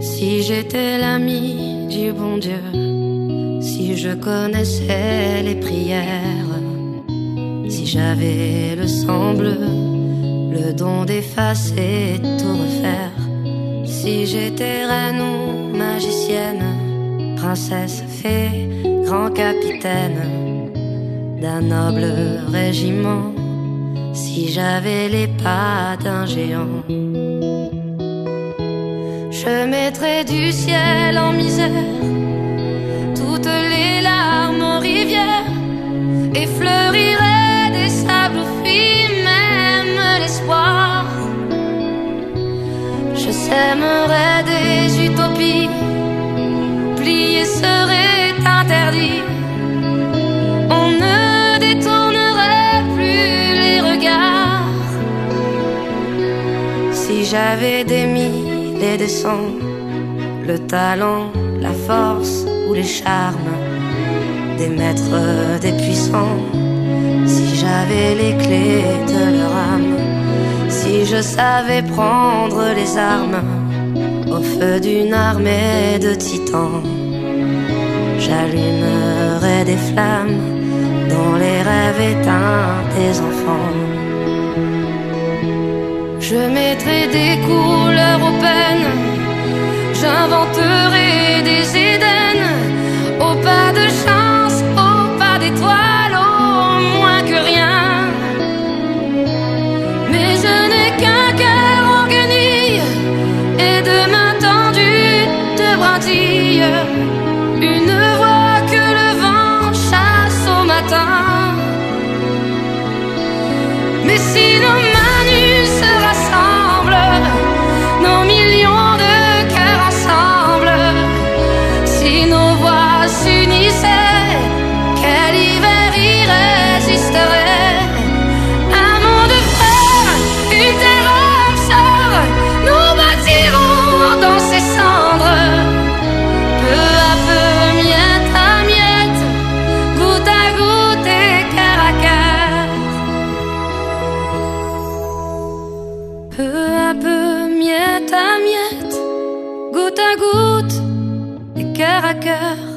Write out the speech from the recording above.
Si j'étais l'ami du bon Dieu, si je connaissais les prières, si j'avais le sang bleu, le don d'effacer, tout refaire. Si j'étais reine ou magicienne, princesse, fée, grand capitaine d'un noble régiment, si j'avais les pas d'un géant, je mettrais du ciel en misère toutes les larmes en rivière et fleurirais des sables fruits, même l'espoir. Je sèmerais des utopies, plier serait interdit. On ne détournerait plus les regards. Si j'avais des mille et des cents, le talent, la force ou les charmes des maîtres, des puissants, si j'avais les clés de leur âme, si je savais prendre les armes au feu d'une armée de titans, j'allumerais des flammes dans les rêves éteints des enfants. Je mettrais des couleurs aux peines, j'inventerai des Éden, au pas de chance, au pas d'étoiles, au moins que rien. Mais je n'ai qu'un cœur en guenille et de mains tendues de brindilles, une voix que le vent chasse au matin. Mais si nos mains nues se rassemblent, nos millions de cœurs ensemble, si nos voix s'unissaient, quel hiver irrésisterait? Un monde frère, une terre âme sœur, nous bâtirons dans ses cendres. Peu à peu, miette à miette, goutte à goutte et cœur à cœur. Peu à peu, miette à miette, goutte à goutte et cœur à cœur.